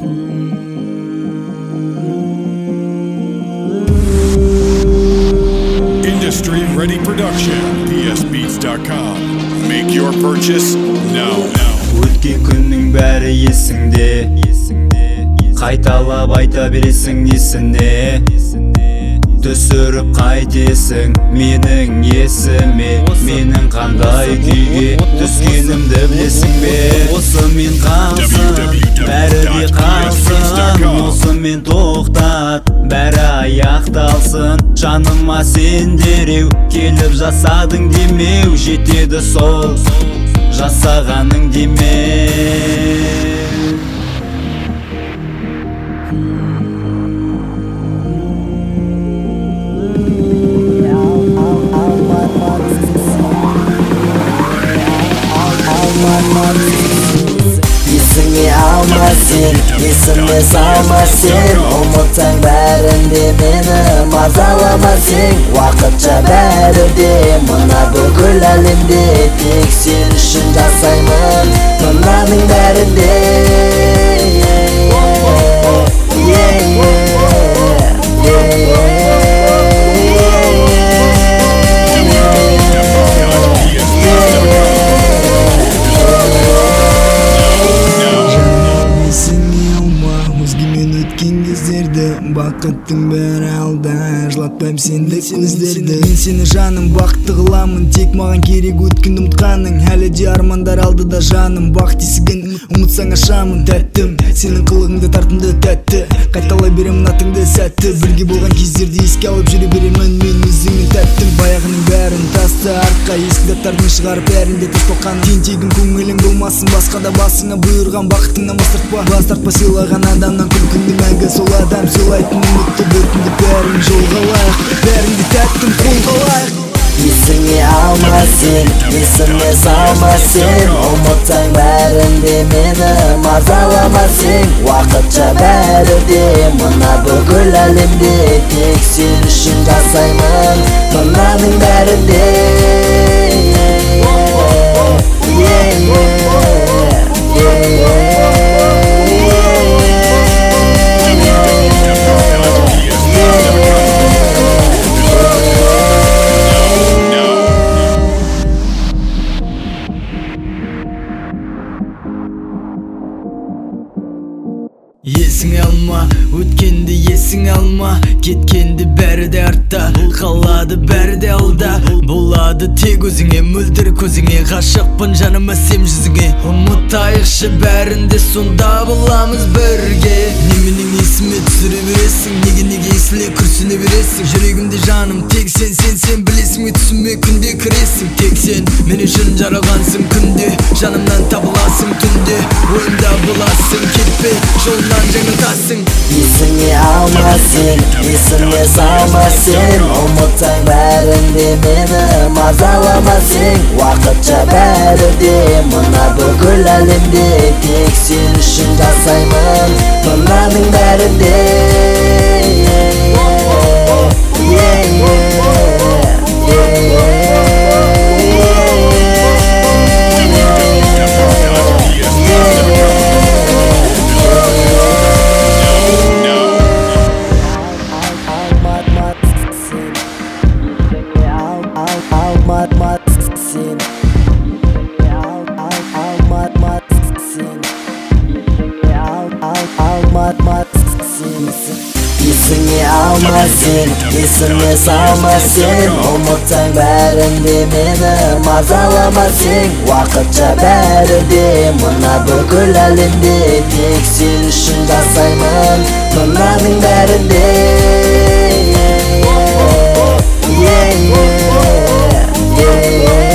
Industry Ready Production, psbeats.com. Make your purchase now. Өткен күннің бәрі есіңде, қайталап айта бересің несіне. Түсіріп қайтесің менің есіме, менің қандай күйге түскенімді білесің бе? Осымен қалсын, бәрі де қалсын, осымен тоқтат, бәрі аяқталсын. Жаныма сен дереу келіп жасадың демеу, жетеді сол жасағаның демеу. Есіңе алма сен, есіме салма сен, ұмытсаң бәрін де мені мазалама сен. Уақытша бәрі де мына бүкіл әлемде, тек сен үшін жасаймын мынаның бәрін де. Бақыттың бәрі алда, жылатпайым сенді көздерді. Мен сені жаным бақытты қыламын, тек маған керек өткен ұмытқаның. Әлі де армандар алдыда жаным, бақыт есігін ұмытсаң ашамын. Тәттім, сенің қылығыңды тартымды тәтті, қайталай беремін атыңды сәтті. Бірге болған кездерді еске алып жүре беремін мен өзіңнің тәттім. Баяғының бәрін таста артқа, ескі заттардың шығарып бәрінде тас толқаным. Тентегім көңілің болмасын, басқа да басыңа бұйырған бақытыңнан бас тартпа. Бас тартпа сыйлаған адамнан күлкінді мәңгі, сол адам сыйлайтын үмітті бөркінді. Бәрін жолға лайық, бәрінді тәттім қолға лайық. Есіңе алма сен, есіме салма сен, ұмытсаң бәрін де мені мазалама сен. Уақытша бәрі де мына бүкіл әлемде, тек сен үшін жасаймын мынаның бәрін де. Есің алма, өткенді есің алма, кеткенді бәрі де артта, қалады бәрі де алда. Болады тек өзіңе, мөлдір көзіңе, ғашықпын жаныма сен жүзіңе. Ұмытайықшы бәрінде, сонда боламыз бірге. Неменің есіме түсіре бересің, неге есіле күрсіне бересің. Жүрегімде жаным тек сен білесің ме, түсіме күнде кіресің. Тек сен мен үшін жаралғансың күнде, жанымнан табыласың түнде, ойымда боласың. Кетпе жолынан жаңылтасың. Есіңе алма сен, есіме салма сен, ұмытсаң бәрін де мені мазалама сен. Уақытша бәрі де мына бүкіл әлемде, тек сен үшін жасаймын мынаның бәрін де. Есіңе алма сен, есіме салма сен, ұмытсаң бәрін де мені мазалама сен. Уақытша бәрі де мына бүкіл әлемде, тек сен үшін жасаймын мынаның бәрін де. Yeah.